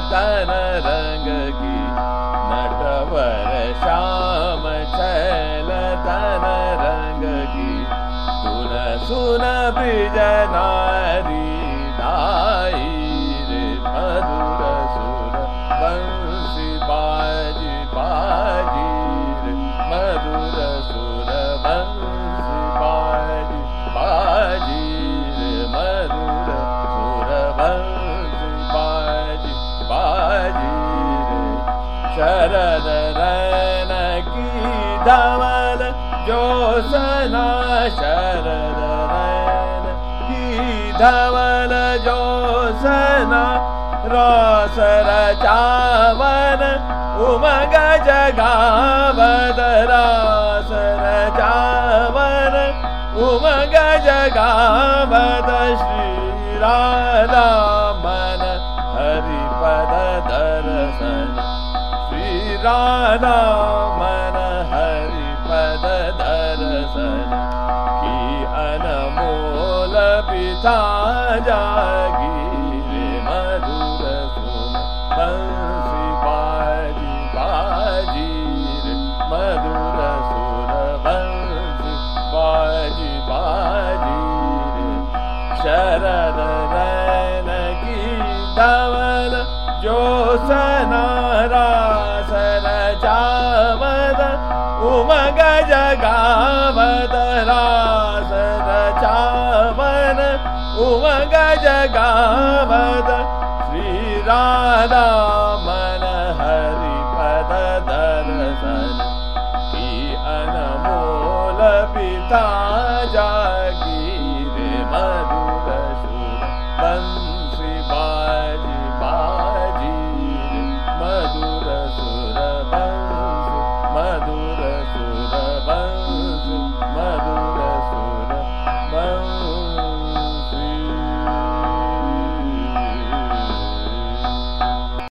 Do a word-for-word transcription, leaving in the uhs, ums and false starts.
तन रंग की नटवर श्याम छैल तन रंग की सुन सुन ब्रिज नारी दाई रे मधुर सुर बंसी बाजी बाजी रे मधुर सुर बंसी बाजी बाजी रे मधुर सुर बंसी बाजी बाजी रे शरद रैन की धवल जोसना शरद रैन की धवल जोसना रस रचावन उमग जगावद रस रचावन उमग जगावद श्री राधा मन हरिपद दर्शन श्री राधा मन हरिपद दर्शन की अनमोल पिता जागी रे मधुर सुन बंसी बाजी बाजी रे मधुर सुर बंसी बाजी बाजी रे शरद रैन की धवल जोसना रास रचावद उमग जगावद रास रचावन उमग जगावद श्री राधा मन हरिपद दर्शन की अनमोल पिता जा